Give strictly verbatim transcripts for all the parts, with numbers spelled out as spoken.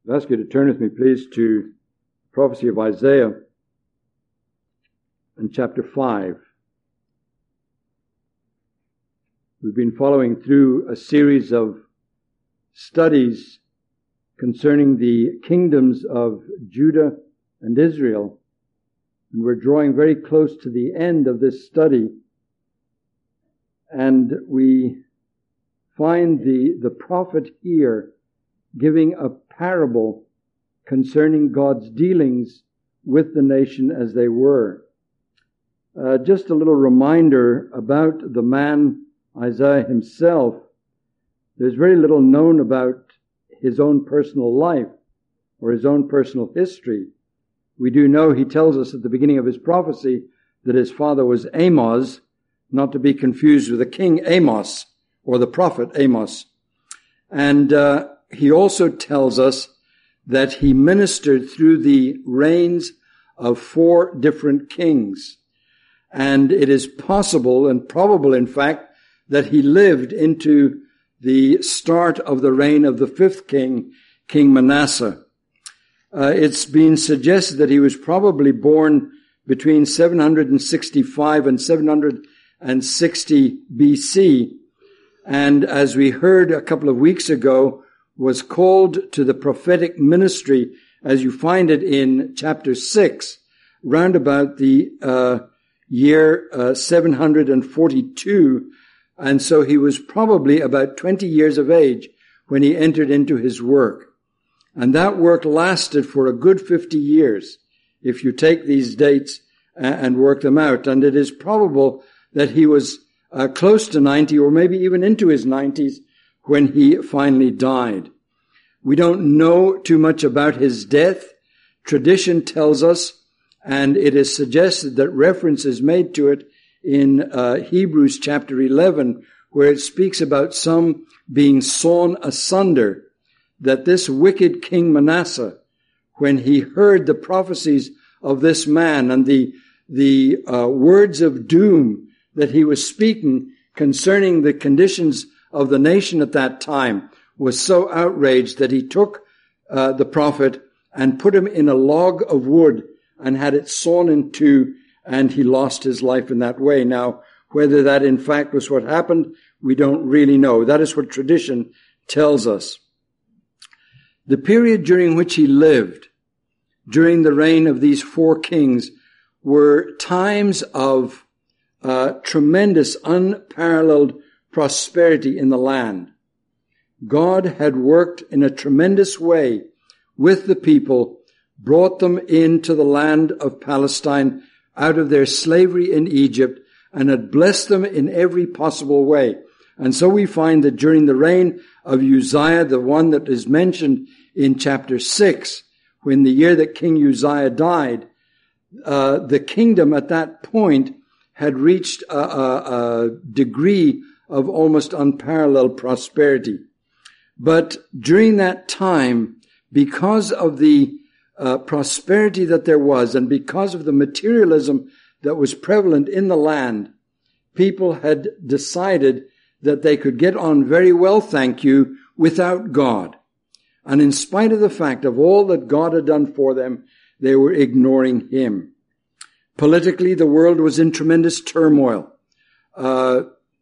I'd ask you to turn with me, please, to the prophecy of Isaiah in chapter five. We've been following through a series of studies concerning the kingdoms of Judah and Israel, and we're drawing very close to the end of this study, and we find the, the prophet here giving a parable concerning God's dealings with the nation as they were. Uh, just a little reminder about the man Isaiah himself. There's very little known about his own personal life or his own personal history. We do know he tells us at the beginning of his prophecy that his father was Amos, not to be confused with the king Amos or the prophet Amos. And uh, he also tells us that he ministered through the reigns of four different kings. And it is possible and probable, in fact, that he lived into the start of the reign of the fifth king, King Manasseh. Uh, it's been suggested that he was probably born between seven hundred sixty-five and seven hundred sixty B C. And as we heard a couple of weeks ago, was called to the prophetic ministry, as you find it in chapter six, round about the uh, year uh, seven hundred forty-two. And so he was probably about twenty years of age when he entered into his work. And that work lasted for a good fifty years, if you take these dates and work them out. And it is probable that he was uh, close to ninety, or maybe even into his nineties, when he finally died. We don't know too much about his death. Tradition tells us, and it is suggested that reference is made to it in uh, Hebrews chapter eleven, where it speaks about some being sawn asunder, that this wicked King Manasseh, when he heard the prophecies of this man and the the uh, words of doom that he was speaking concerning the conditions of the nation at that time, was so outraged that he took uh, the prophet and put him in a log of wood and had it sawn in two, and he lost his life in that way. Now, whether that in fact was what happened, we don't really know. That is what tradition tells us. The period during which he lived, during the reign of these four kings, were times of uh, tremendous, unparalleled prosperity in the land. God had worked in a tremendous way with the people, brought them into the land of Palestine out of their slavery in Egypt, and had blessed them in every possible way. And so we find that during the reign of Uzziah, the one that is mentioned in chapter six, when the year that King Uzziah died, uh, the kingdom at that point had reached a, a, a degree of almost unparalleled prosperity. But during that time, because of the uh, prosperity that there was, and because of the materialism that was prevalent in the land, people had decided that they could get on very well, thank you, without God. And in spite of the fact of all that God had done for them, they were ignoring him. Politically, the world was in tremendous turmoil. Uh,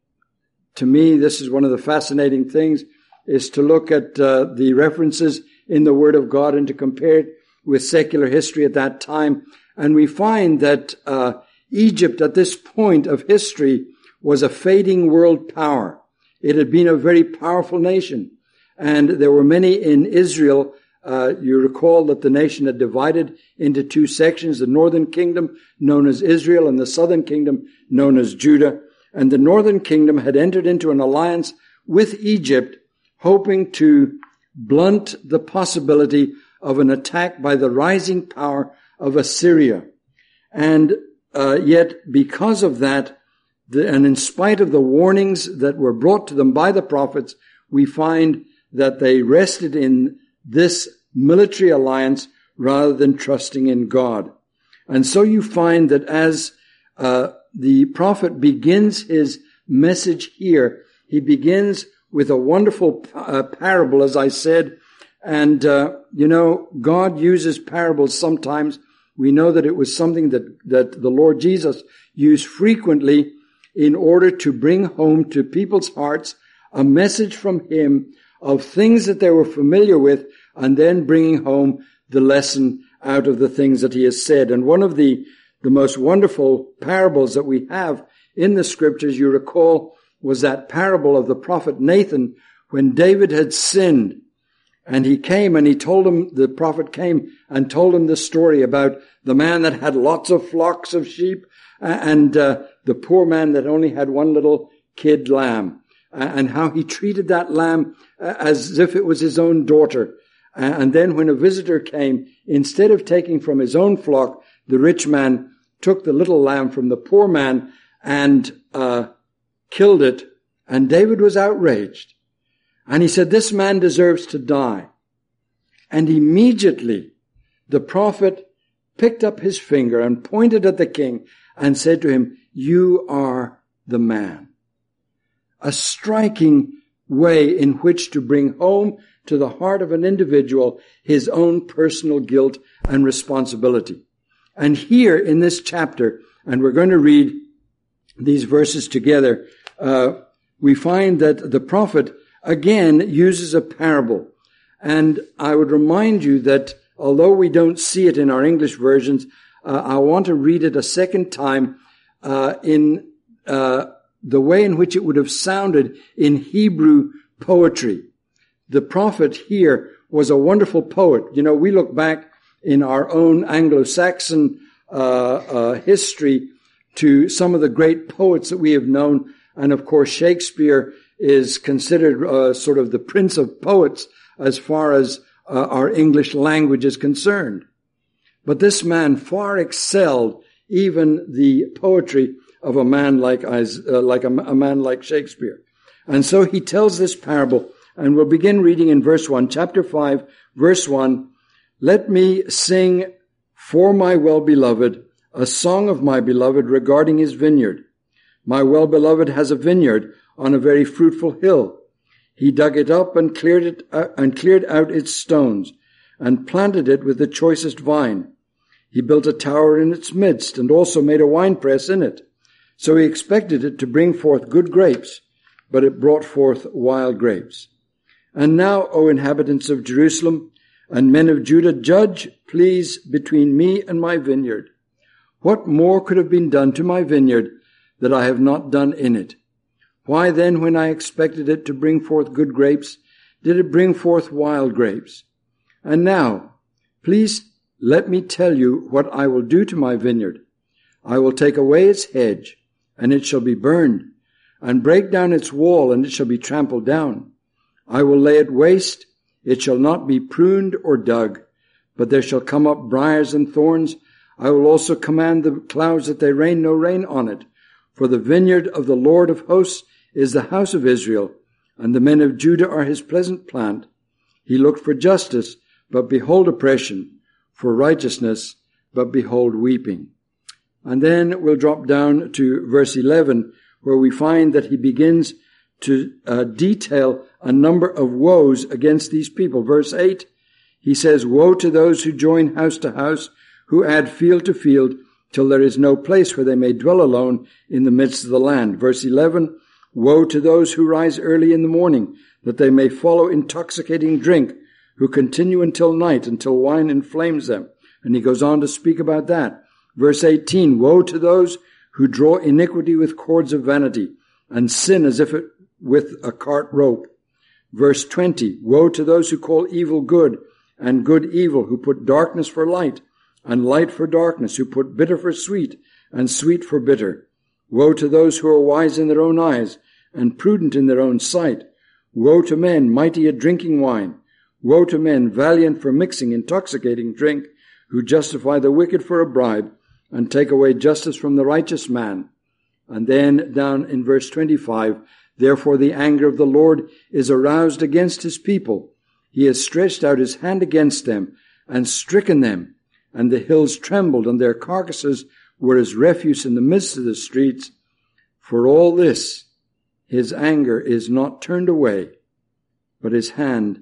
to me, this is one of the fascinating things, is to look at uh, the references in the Word of God and to compare it with secular history at that time. And we find that uh, Egypt at this point of history was a fading world power. It had been a very powerful nation. And there were many in Israel. Uh, you recall that the nation had divided into two sections, the northern kingdom known as Israel and the southern kingdom known as Judah. And the northern kingdom had entered into an alliance with Egypt, hoping to blunt the possibility of an attack by the rising power of Assyria. And uh, yet, because of that, the, and in spite of the warnings that were brought to them by the prophets, we find that they rested in this military alliance rather than trusting in God. And so you find that as uh, the prophet begins his message here, he begins with a wonderful uh, parable, as I said, And, uh, you know, God uses parables sometimes. We know that it was something that, that the Lord Jesus used frequently in order to bring home to people's hearts a message from Him of things that they were familiar with, and then bringing home the lesson out of the things that He has said. And one of the, the most wonderful parables that we have in the scriptures, you recall, was that parable of the prophet Nathan when David had sinned. And he came and he told him, the prophet came and told him the story about the man that had lots of flocks of sheep and uh, the poor man that only had one little kid lamb, and how he treated that lamb as if it was his own daughter. And then when a visitor came, instead of taking from his own flock, the rich man took the little lamb from the poor man and uh killed it. And David was outraged. And he said, this man deserves to die. And immediately the prophet picked up his finger and pointed at the king and said to him, you are the man. A striking way in which to bring home to the heart of an individual his own personal guilt and responsibility. And here in this chapter, and we're going to read these verses together, uh, we find that the prophet again uses a parable. And I would remind you that although we don't see it in our English versions, uh, I want to read it a second time uh, in uh, the way in which it would have sounded in Hebrew poetry. The prophet here was a wonderful poet. You know, we look back in our own Anglo-Saxon uh, uh, history to some of the great poets that we have known. And of course, Shakespeare is considered uh, sort of the prince of poets as far as uh, our English language is concerned. But this man far excelled even the poetry of a man like uh, like a, a man like Shakespeare. And so he tells this parable, and we'll begin reading in verse one, chapter five, verse one. Let me sing for my well-beloved a song of my beloved regarding his vineyard. My well-beloved has a vineyard on a very fruitful hill. He dug it up and cleared it uh, and cleared out its stones and planted it with the choicest vine. He built a tower in its midst and also made a winepress in it. So he expected it to bring forth good grapes, but it brought forth wild grapes. And now, O inhabitants of Jerusalem and men of Judah, judge, please, between me and my vineyard. What more could have been done to my vineyard that I have not done in it? Why then, when I expected it to bring forth good grapes, did it bring forth wild grapes? And now, please let me tell you what I will do to my vineyard. I will take away its hedge, and it shall be burned, and break down its wall, and it shall be trampled down. I will lay it waste, it shall not be pruned or dug, but there shall come up briars and thorns. I will also command the clouds that they rain no rain on it. For the vineyard of the Lord of hosts is the house of Israel, and the men of Judah are his pleasant plant. He looked for justice, but behold oppression, for righteousness, but behold weeping. And then we'll drop down to verse eleven, where we find that he begins to uh, detail a number of woes against these people. Verse eight, he says, woe to those who join house to house, who add field to field, till there is no place where they may dwell alone in the midst of the land. Verse eleven, woe to those who rise early in the morning, that they may follow intoxicating drink, who continue until night, until wine inflames them. And he goes on to speak about that. Verse eighteen, woe to those who draw iniquity with cords of vanity, and sin as if it with a cart rope. Verse twenty, woe to those who call evil good, and good evil, who put darkness for light, and light for darkness, who put bitter for sweet, and sweet for bitter. Woe to those who are wise in their own eyes, and prudent in their own sight. Woe to men mighty at drinking wine. Woe to men valiant for mixing intoxicating drink, who justify the wicked for a bribe, and take away justice from the righteous man. And then down in verse twenty-five, therefore the anger of the Lord is aroused against his people. He has stretched out his hand against them, and stricken them. And the hills trembled, and their carcasses were as refuse in the midst of the streets. For all this, his anger is not turned away, but his hand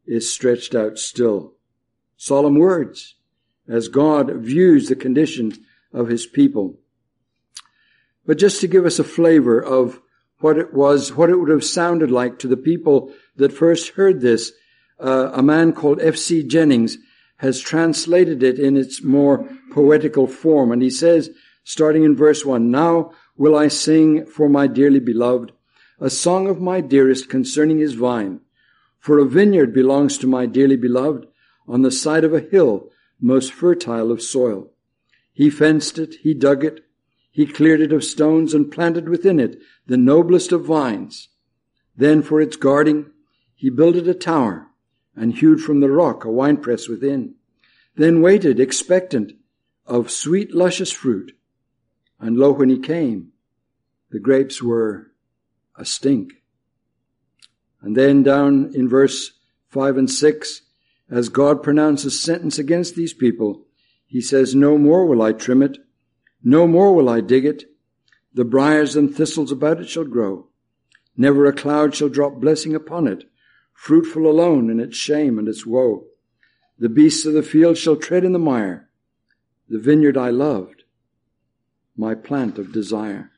is stretched out still. Solemn words as God views the condition of his people. But just to give us a flavor of what it was, what it would have sounded like to the people that first heard this, uh, a man called F C Jennings has translated it in its more poetical form. And he says, starting in verse one, "Now will I sing for my dearly beloved a song of my dearest concerning his vine. For a vineyard belongs to my dearly beloved on the side of a hill, most fertile of soil. He fenced it, he dug it, he cleared it of stones and planted within it the noblest of vines. Then for its guarding, he builded a tower and hewed from the rock a winepress within. Then waited expectant of sweet luscious fruit. And lo, when he came, the grapes were a stink." And then down in verse five and six, as God pronounces sentence against these people, he says, "No more will I trim it, no more will I dig it. The briars and thistles about it shall grow. Never a cloud shall drop blessing upon it, fruitful alone in its shame and its woe. The beasts of the field shall tread in the mire. The vineyard I loved, my plant of desire."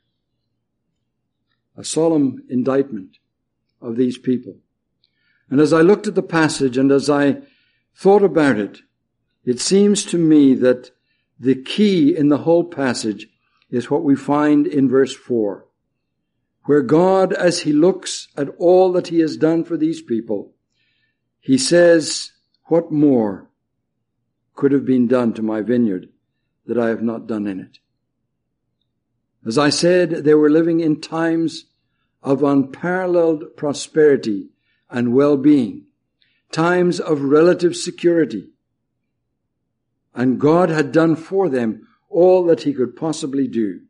A solemn indictment of these people. And as I looked at the passage and as I thought about it, it seems to me that the key in the whole passage is what we find in verse four, where God, as he looks at all that he has done for these people, he says, "What more could have been done to my vineyard that I have not done in it?" As I said, they were living in times of unparalleled prosperity and well-being, times of relative security. And God had done for them all that he could possibly do.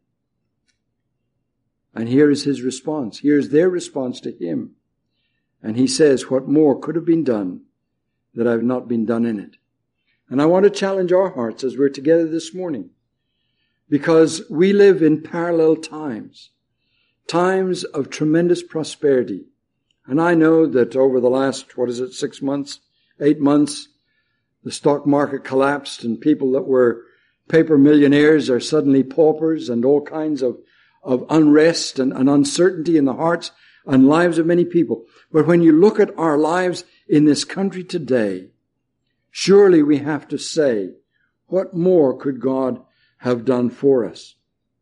And here is his response. Here is their response to him. And he says, "What more could have been done that I have not been done in it?" And I want to challenge our hearts as we're together this morning, because we live in parallel times, times of tremendous prosperity. And I know that over the last, what is it, six months, eight months, the stock market collapsed and people that were paper millionaires are suddenly paupers, and all kinds of, of unrest and, and uncertainty in the hearts and lives of many people. But when you look at our lives in this country today, surely we have to say, what more could God have done for us?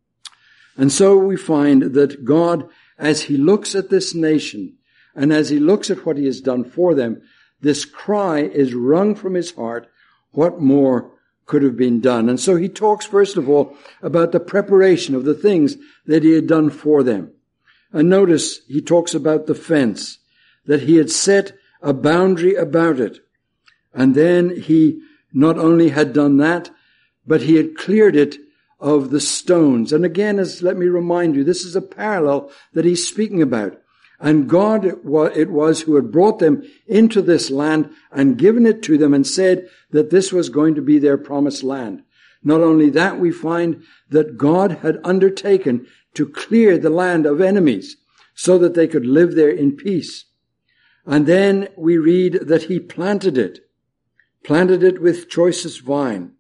And so we find that God, as he looks at this nation and as he looks at what he has done for them, this cry is wrung from his heart, what more could have been done? And so he talks first of all about the preparation of the things that he had done for them. And notice he talks about the fence, that he had set a boundary about it. And then he not only had done that, but he had cleared it of the stones. And again, as let me remind you, this is a parallel that he's speaking about. And God it was who had brought them into this land and given it to them and said that this was going to be their promised land. Not only that, we find that God had undertaken to clear the land of enemies so that they could live there in peace. And then we read that he planted it, planted it with choicest vine.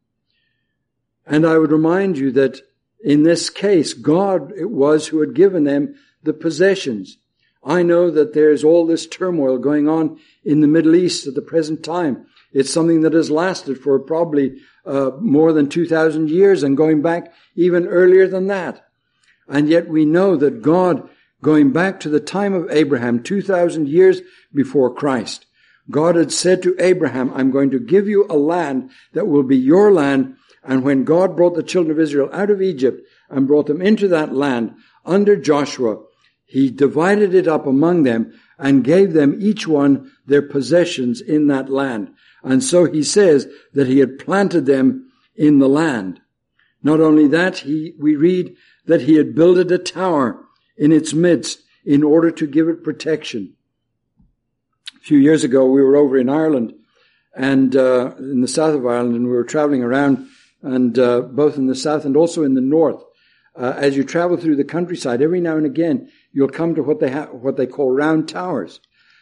And I would remind you that in this case, God it was who had given them the possessions. I know that there's all this turmoil going on in the Middle East at the present time. It's something that has lasted for probably uh, more than two thousand years and going back even earlier than that. And yet we know that God, going back to the time of Abraham, two thousand years before Christ, God had said to Abraham, "I'm going to give you a land that will be your land." And when God brought the children of Israel out of Egypt and brought them into that land under Joshua, he divided it up among them and gave them each one their possessions in that land. And so he says that he had planted them in the land. Not only that, he, we read that he had builded a tower in its midst in order to give it protection. A few years ago, we were over in Ireland and uh, in the south of Ireland, and we were traveling around, and uh, both in the south and also in the north. Uh, as you travel through the countryside, every now and again, you'll come to what they ha- what they call round towers.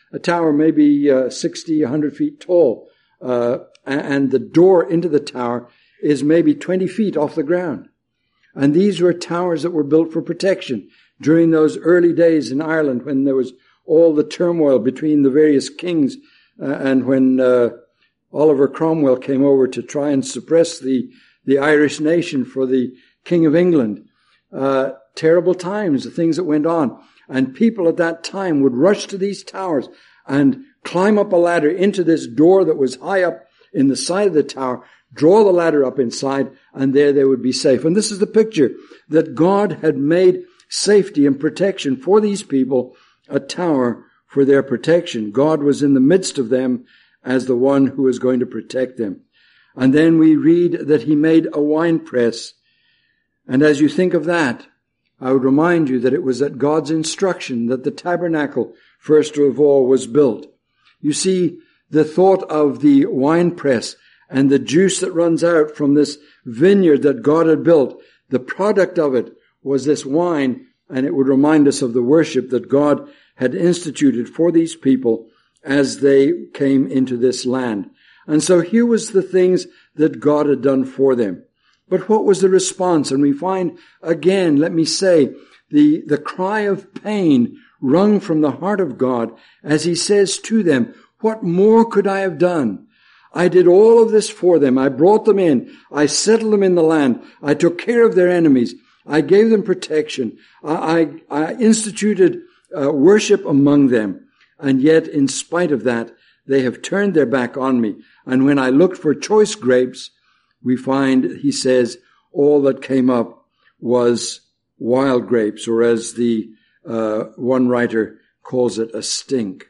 a tower maybe uh, sixty, one hundred feet tall, uh, and the door into the tower is maybe twenty feet off the ground. And these were towers that were built for protection during those early days in Ireland when there was all the turmoil between the various kings uh, and when uh, Oliver Cromwell came over to try and suppress the, the Irish nation for the King of England. Uh, terrible times, the things that went on. And people at that time would rush to these towers and climb up a ladder into this door that was high up in the side of the tower, draw the ladder up inside, and there they would be safe. And this is the picture that God had made safety and protection for these people, a tower for their protection. God was in the midst of them as the one who was going to protect them. And then we read that he made a winepress. And as you think of that, I would remind you that it was at God's instruction that the tabernacle, first of all, was built. You see, the thought of the winepress and the juice that runs out from this vineyard that God had built, the product of it was this wine, and it would remind us of the worship that God had instituted for these people as they came into this land. And so here was the things that God had done for them. But what was the response? And we find, again, let me say, the, the cry of pain wrung from the heart of God as he says to them, what more could I have done? I did all of this for them. I brought them in. I settled them in the land. I took care of their enemies. I gave them protection. I, I, I instituted uh, worship among them. And yet, in spite of that, they have turned their back on me. And when I looked for choice grapes, we find, he says, all that came up was wild grapes, or as the uh, one writer calls it, a stink.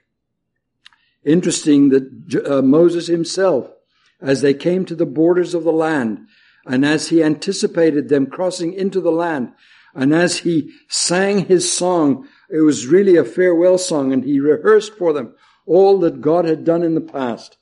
Interesting that uh, Moses himself, as they came to the borders of the land, and as he anticipated them crossing into the land, and as he sang his song, it was really a farewell song, and he rehearsed for them all that God had done in the past.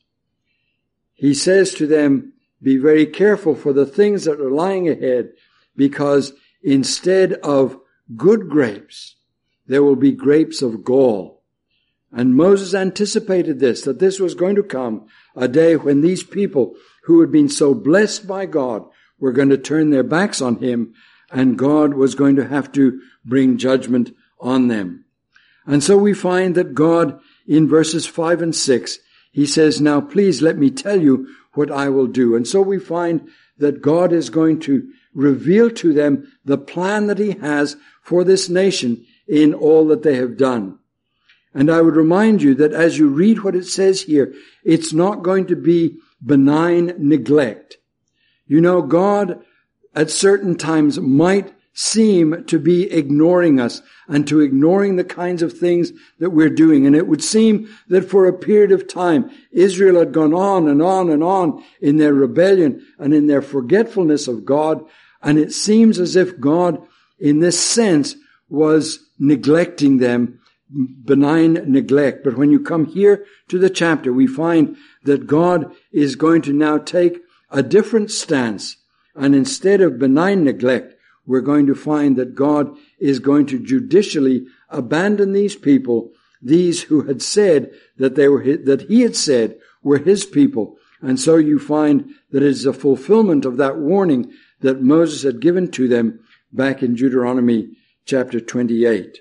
He says to them, be very careful for the things that are lying ahead, because instead of good grapes, there will be grapes of gall. And Moses anticipated this, that this was going to come, a day when these people who had been so blessed by God were going to turn their backs on him, and God was going to have to bring judgment on them. And so we find that God, in verses five and six, he says, now please let me tell you what I will do. And so we find that God is going to reveal to them the plan that he has for this nation in all that they have done. And I would remind you that as you read what it says here, it's not going to be benign neglect. You know, God at certain times might seem to be ignoring us and to ignoring the kinds of things that we're doing. And it would seem that for a period of time, Israel had gone on and on and on in their rebellion and in their forgetfulness of God. And it seems as if God, in this sense, was neglecting them, benign neglect. But when you come here to the chapter, we find that God is going to now take a different stance. And instead of benign neglect, we're going to find that God is going to judicially abandon these people, these who had said that they were his, that he had said were his people. And so you find that it is a fulfillment of that warning that Moses had given to them back in Deuteronomy chapter twenty-eight.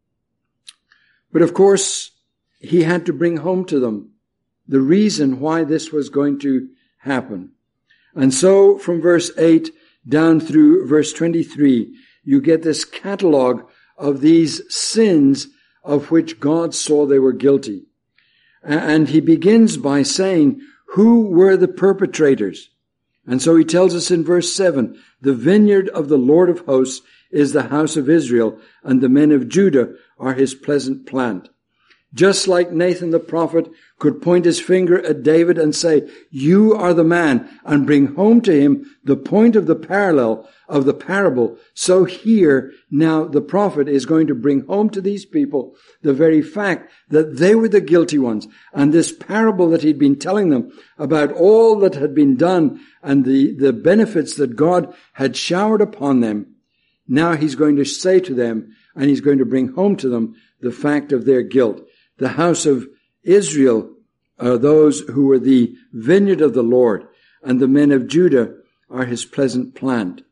But of course, he had to bring home to them the reason why this was going to happen. And so from verse eight down through verse twenty-three, you get this catalog of these sins of which God saw they were guilty. And he begins by saying, who were the perpetrators? And so he tells us in verse seven, the vineyard of the Lord of hosts is the house of Israel, and the men of Judah are his pleasant plant. Just like Nathan the prophet could point his finger at David and say, you are the man, and bring home to him the point of the parallel of the parable, so here now the prophet is going to bring home to these people the very fact that they were the guilty ones. And this parable that he'd been telling them about all that had been done and the, the benefits that God had showered upon them, now he's going to say to them, and he's going to bring home to them the fact of their guilt. The house of Israel are those who are the vineyard of the Lord, and the men of Judah are his pleasant plant.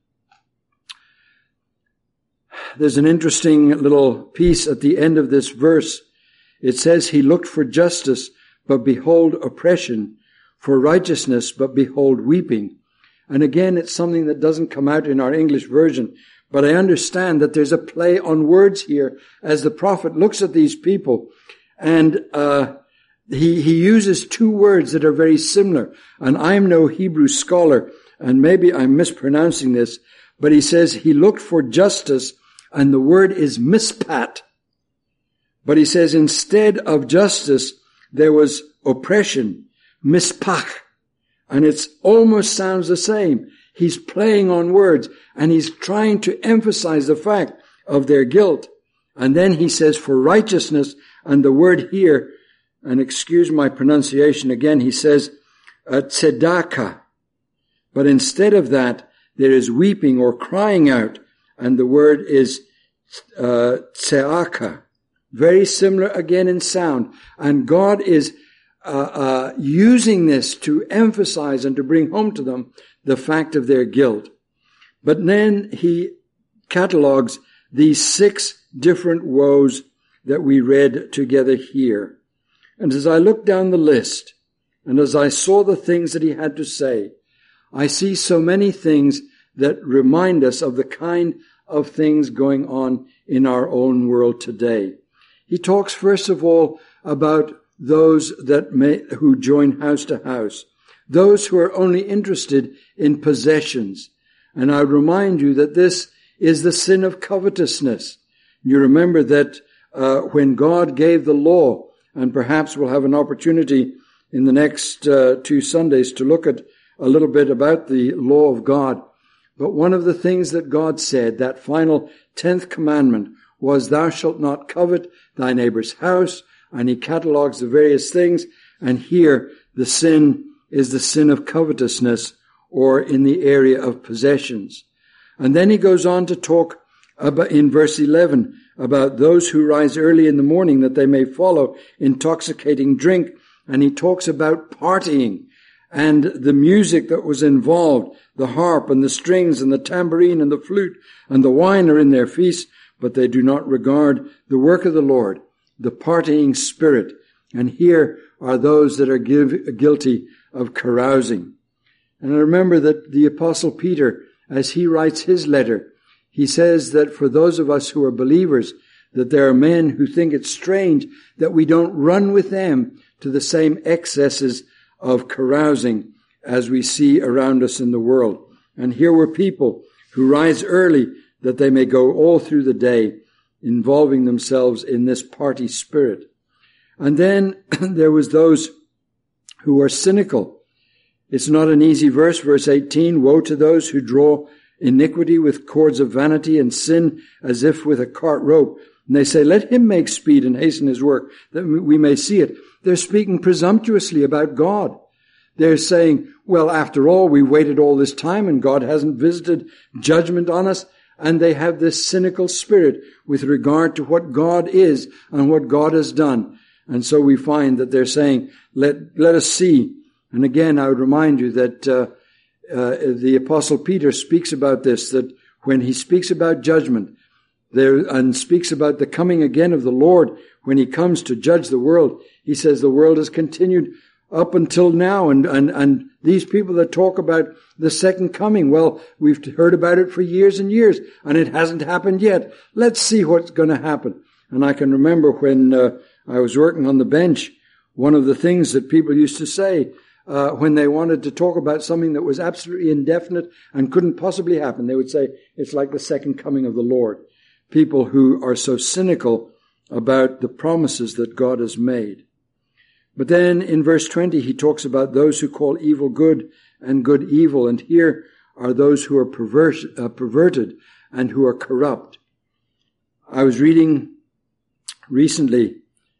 There's an interesting little piece at the end of this verse. It says, he looked for justice, but behold oppression, for righteousness, but behold weeping. And again, it's something that doesn't come out in our English version, but I understand that there's a play on words here as the prophet looks at these people, and uh he he uses two words that are very similar. And I'm no Hebrew scholar, and maybe I'm mispronouncing this, but he says he looked for justice, and the word is mispat. But he says instead of justice, there was oppression, mispach. And it almost sounds the same. He's playing on words, and he's trying to emphasize the fact of their guilt. And then he says for righteousness, and the word here, and excuse my pronunciation again, he says uh, tzedakah. But instead of that, there is weeping or crying out, and the word is uh, tzeakah. Very similar again in sound. And God is uh, uh, using this to emphasize and to bring home to them the fact of their guilt. But then he catalogs these six different woes that we read together here. And as I looked down the list, and as I saw the things that he had to say, I see so many things that remind us of the kind of things going on in our own world today. He talks first of all about those that may, who join house to house, those who are only interested in possessions. And I remind you that this is the sin of covetousness. You remember that uh, when God gave the law, and perhaps we'll have an opportunity in the next uh, two Sundays to look at a little bit about the law of God. But one of the things that God said, that final tenth commandment, was thou shalt not covet thy neighbor's house. And he catalogues the various things. And here the sin is the sin of covetousness, or in the area of possessions. And then he goes on to talk about, in verse eleven, about those who rise early in the morning that they may follow intoxicating drink. And he talks about partying and the music that was involved, the harp and the strings and the tambourine and the flute and the wine are in their feast, but they do not regard the work of the Lord, the partying spirit. And here are those that are give, guilty of carousing. And I remember that the Apostle Peter, as he writes his letter, he says that for those of us who are believers, that there are men who think it strange that we don't run with them to the same excesses of carousing as we see around us in the world. And here were people who rise early that they may go all through the day involving themselves in this party spirit. And then there was those who are cynical. It's not an easy verse, verse eighteen, woe to those who draw iniquity with cords of vanity and sin as if with a cart rope. And they say, let him make speed and hasten his work, that we may see it. They're speaking presumptuously about God. They're saying, well, after all, we waited all this time and God hasn't visited judgment on us. And they have this cynical spirit with regard to what God is and what God has done. And so we find that they're saying, let, let us see. And again, I would remind you that uh, uh, the Apostle Peter speaks about this, that when he speaks about judgment there and speaks about the coming again of the Lord, when he comes to judge the world, he says the world has continued up until now. And, and, and these people that talk about the second coming, well, we've heard about it for years and years, and it hasn't happened yet. Let's see what's going to happen. And I can remember when uh, I was working on the bench, one of the things that people used to say uh, when they wanted to talk about something that was absolutely indefinite and couldn't possibly happen, they would say, it's like the second coming of the Lord. People who are so cynical about the promises that God has made. But then in verse twenty, he talks about those who call evil good and good evil. And here are those who are pervert, uh, perverted and who are corrupt. I was reading recently,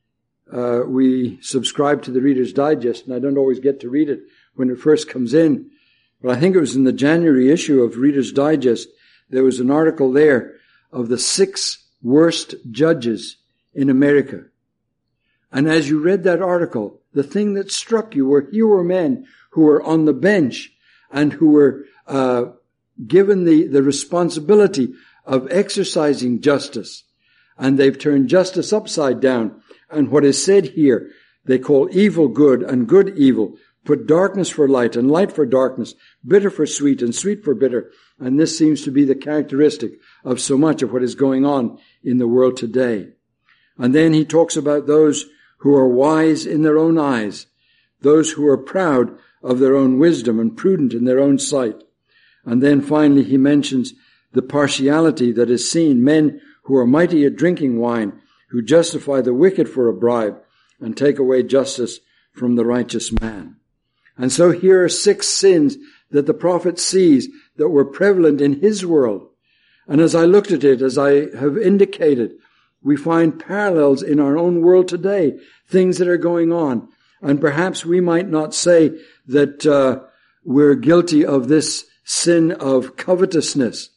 uh, we subscribe to the Reader's Digest, and I don't always get to read it when it first comes in. But I think it was in the January issue of Reader's Digest, there was an article there of the six worst judges in America. And as you read that article, the thing that struck you were here were men who were on the bench and who were uh, given the, the responsibility of exercising justice. And they've turned justice upside down. And what is said here, they call evil good and good evil, put darkness for light and light for darkness, bitter for sweet and sweet for bitter. And this seems to be the characteristic of so much of what is going on in the world today. And then he talks about those who are wise in their own eyes, those who are proud of their own wisdom and prudent in their own sight. And then finally he mentions the partiality that is seen, men who are mighty at drinking wine, who justify the wicked for a bribe and take away justice from the righteous man. And so here are six sins that the prophet sees that were prevalent in his world. And as I looked at it, as I have indicated, we find parallels in our own world today, things that are going on. And perhaps we might not say that uh, we're guilty of this sin of covetousness.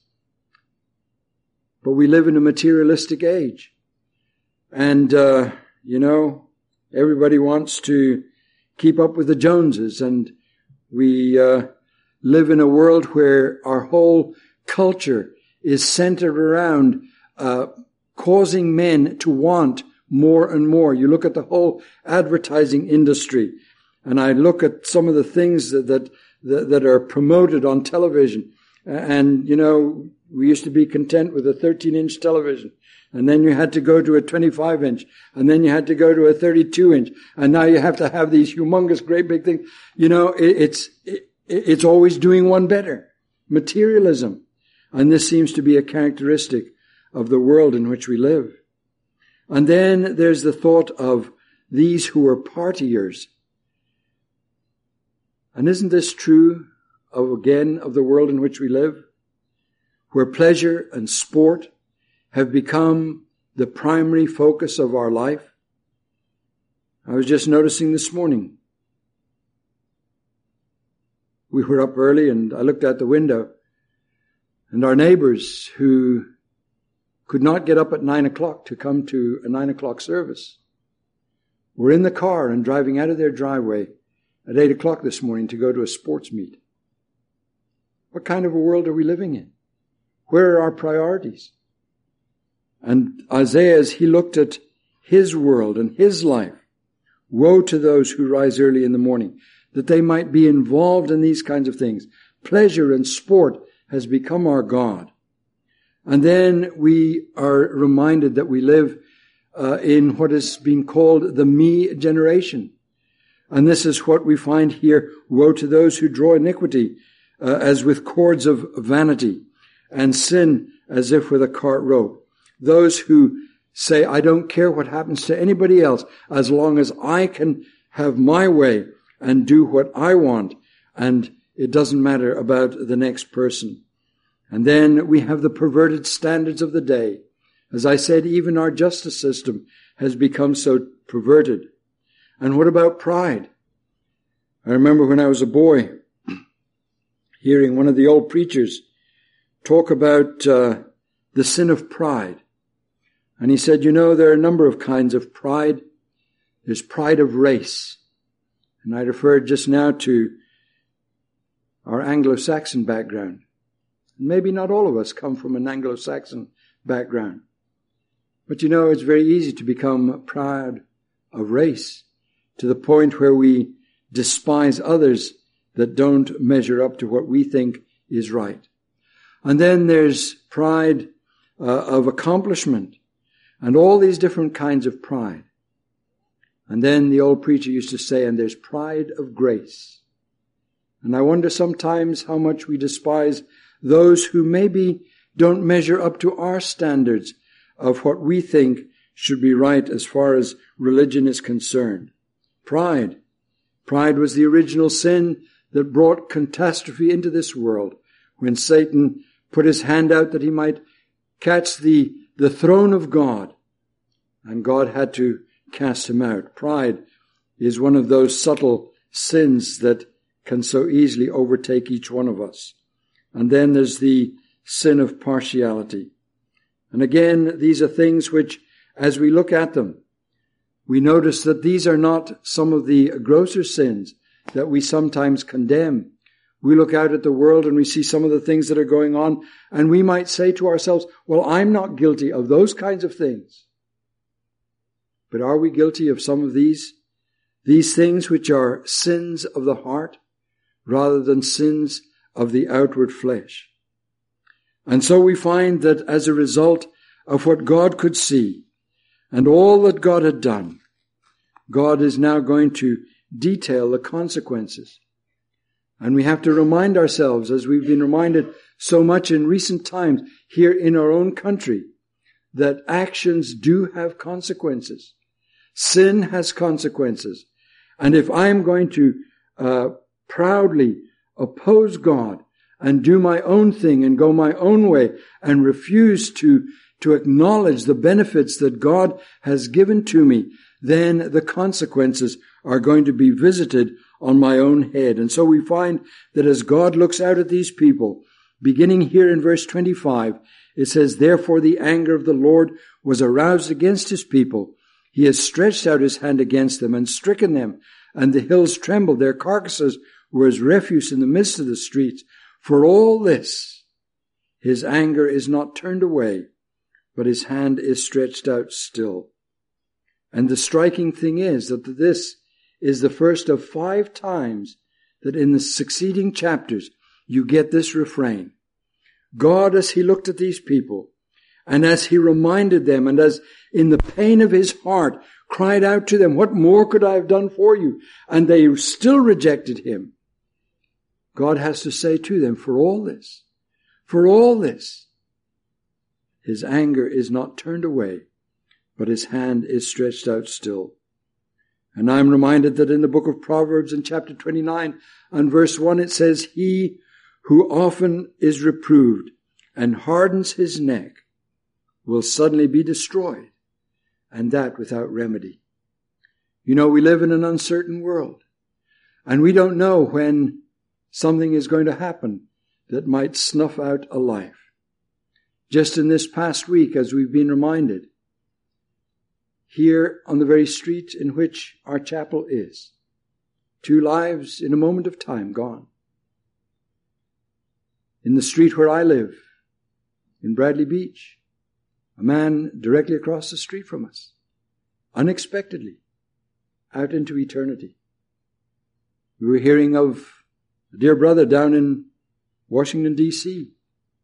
But we live in a materialistic age. And, uh, you know, everybody wants to keep up with the Joneses. And we uh, live in a world where our whole culture is centered around uh, causing men to want more and more. You look at the whole advertising industry, and I look at some of the things that that, that are promoted on television. And, you know, we used to be content with a thirteen-inch television. And then you had to go to a twenty-five inch. And then you had to go to a thirty-two inch. And now you have to have these humongous, great big things. You know, it, it's it, it's always doing one better. Materialism. And this seems to be a characteristic of the world in which we live. And then there's the thought of these who are partiers. And isn't this true of, again, of the world in which we live? Where pleasure and sport have become the primary focus of our life. I was just noticing this morning. We were up early and I looked out the window, and our neighbors who could not get up at nine o'clock to come to a nine o'clock service were in the car and driving out of their driveway at eight o'clock this morning to go to a sports meet. What kind of a world are we living in? Where are our priorities? And Isaiah, as he looked at his world and his life, woe to those who rise early in the morning, that they might be involved in these kinds of things. Pleasure and sport has become our God. And then we are reminded that we live uh, in what has been called the me generation. And this is what we find here. Woe to those who draw iniquity uh, as with cords of vanity, and sin as if with a cart rope. Those who say, I don't care what happens to anybody else as long as I can have my way and do what I want, and it doesn't matter about the next person. And then we have the perverted standards of the day. As I said, even our justice system has become so perverted. And what about pride? I remember when I was a boy hearing one of the old preachers talk about uh, the sin of pride. And he said, you know, there are a number of kinds of pride. There's pride of race. And I referred just now to our Anglo-Saxon background. Maybe not all of us come from an Anglo-Saxon background. But you know, it's very easy to become proud of race to the point where we despise others that don't measure up to what we think is right. And then there's pride uh, of accomplishment and all these different kinds of pride. And then the old preacher used to say, and there's pride of grace. And I wonder sometimes how much we despise those who maybe don't measure up to our standards of what we think should be right as far as religion is concerned. Pride. Pride was the original sin that brought catastrophe into this world when Satan put his hand out that he might catch the, the throne of God, and God had to cast him out. Pride is one of those subtle sins that can so easily overtake each one of us. And then there's the sin of partiality. And again, these are things which, as we look at them, we notice that these are not some of the grosser sins that we sometimes condemn. We look out at the world and we see some of the things that are going on, and we might say to ourselves, well, I'm not guilty of those kinds of things. But are we guilty of some of these, these things which are sins of the heart rather than sins of the outward flesh? And so we find that as a result of what God could see and all that God had done, God is now going to detail the consequences. And we have to remind ourselves, as we've been reminded so much in recent times here in our own country, that actions do have consequences. Sin has consequences. And if I'm going to uh, proudly oppose God and do my own thing and go my own way and refuse to, to acknowledge the benefits that God has given to me, then the consequences are going to be visited on my own head. And so we find that as God looks out at these people, beginning here in verse twenty-five, it says, therefore the anger of the Lord was aroused against his people. He has stretched out his hand against them and stricken them, and the hills trembled. Their carcasses were as refuse in the midst of the streets. For all this, his anger is not turned away, but his hand is stretched out still. And the striking thing is that this is the first of five times that in the succeeding chapters you get this refrain. God, as he looked at these people, and as he reminded them, and as in the pain of his heart cried out to them, what more could I have done for you? And they still rejected him. God has to say to them, for all this, for all this, his anger is not turned away, but his hand is stretched out still. And I'm reminded that in the book of Proverbs in chapter twenty-nine and verse one, it says, he who often is reproved and hardens his neck will suddenly be destroyed, and that without remedy. You know, we live in an uncertain world, and we don't know when something is going to happen that might snuff out a life. Just in this past week, as we've been reminded, here on the very street in which our chapel is, two lives in a moment of time gone. In the street where I live, in Bradley Beach, a man directly across the street from us, unexpectedly, out into eternity. We were hearing of a dear brother down in Washington, D C,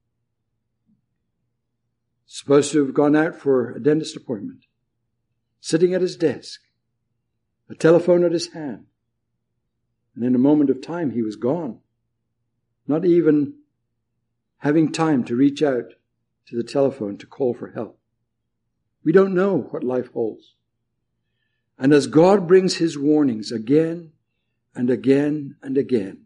supposed to have gone out for a dentist appointment, sitting at his desk, a telephone at his hand, and in a moment of time he was gone, not even having time to reach out to the telephone to call for help. We don't know what life holds. And as God brings his warnings again and again and again,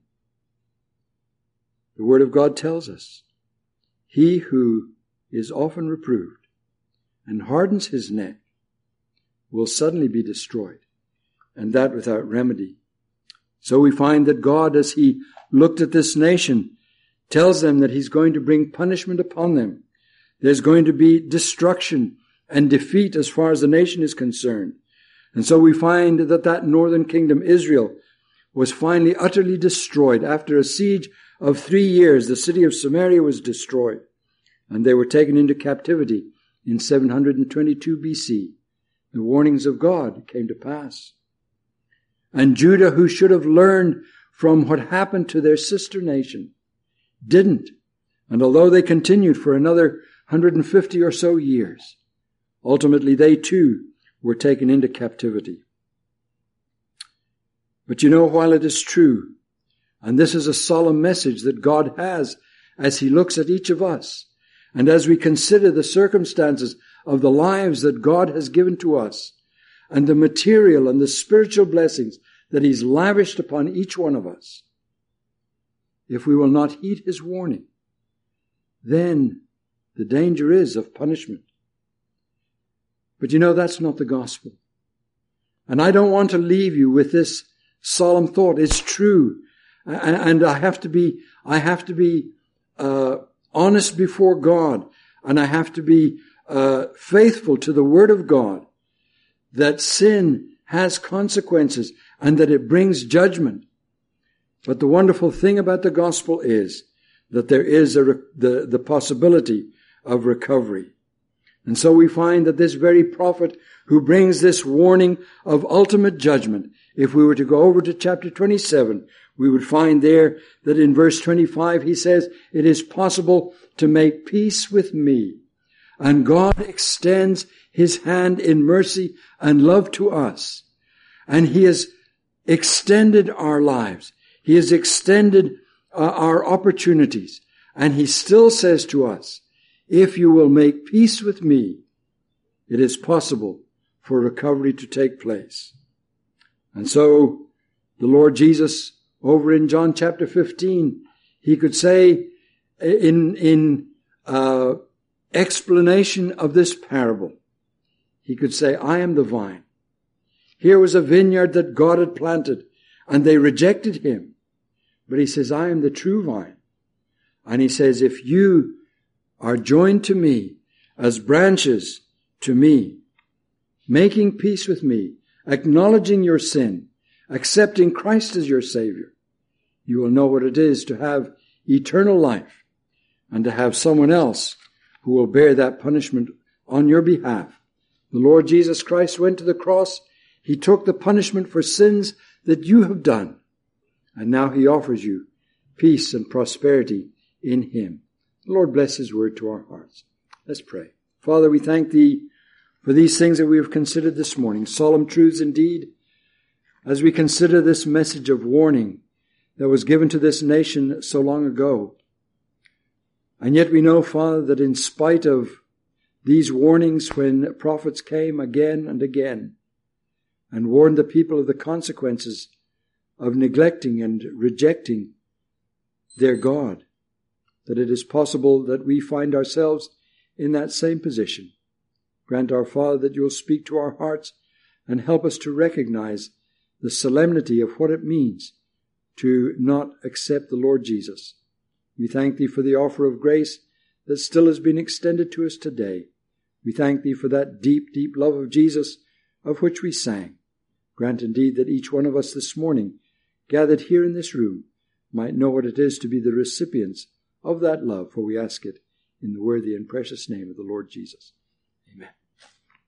the Word of God tells us, he who is often reproved and hardens his neck will suddenly be destroyed, and that without remedy. So we find that God, as he looked at this nation, tells them that he's going to bring punishment upon them. There's going to be destruction and defeat as far as the nation is concerned. And so we find that that northern kingdom, Israel, was finally utterly destroyed. After a siege of three years, the city of Samaria was destroyed, and they were taken into captivity in seven hundred twenty-two B C. The warnings of God came to pass. And Judah, who should have learned from what happened to their sister nation, didn't. And although they continued for another one hundred fifty or so years, ultimately they too were taken into captivity. But you know, while it is true, and this is a solemn message that God has as he looks at each of us, and as we consider the circumstances of the lives that God has given to us, and the material and the spiritual blessings that he's lavished upon each one of us, if we will not heed his warning, then the danger is of punishment. But you know, that's not the gospel. And I don't want to leave you with this solemn thought. It's true. And I have to be, I have to be, uh, honest before God. And I have to be, uh, faithful to the Word of God. that sin has consequences and that it brings judgment. But the wonderful thing about the gospel is that there is a, the, the possibility of recovery. And so we find that this very prophet who brings this warning of ultimate judgment, if we were to go over to chapter twenty-seven, we would find there that in verse twenty-five he says, it is possible to make peace with me. And God extends his hand in mercy and love to us. And he has extended our lives. He has extended uh, our opportunities. And he still says to us, if you will make peace with me, it is possible for recovery to take place. And so the Lord Jesus, over in John chapter fifteen, he could say in, in uh, explanation of this parable, he could say, I am the vine. Here was a vineyard that God had planted, and they rejected him. But he says, I am the true vine. And he says, if you are joined to me as branches to me, making peace with me, acknowledging your sin, accepting Christ as your Savior, you will know what it is to have eternal life and to have someone else who will bear that punishment on your behalf. The Lord Jesus Christ went to the cross. He took the punishment for sins that you have done. And now he offers you peace and prosperity in him. The Lord bless his word to our hearts. Let's pray. Father, we thank thee for these things that we have considered this morning. Solemn truths indeed, as we consider this message of warning that was given to this nation so long ago. And yet we know, Father, that in spite of these warnings, when prophets came again and again and warned the people of the consequences of neglecting and rejecting their God, that it is possible that we find ourselves in that same position. Grant, our Father, that you will speak to our hearts and help us to recognize the solemnity of what it means to not accept the Lord Jesus. We thank thee for the offer of grace that still has been extended to us today. We thank thee for that deep, deep love of Jesus of which we sang. Grant indeed that each one of us this morning, gathered here in this room, might know what it is to be the recipients of that love, for we ask it in the worthy and precious name of the Lord Jesus. Amen.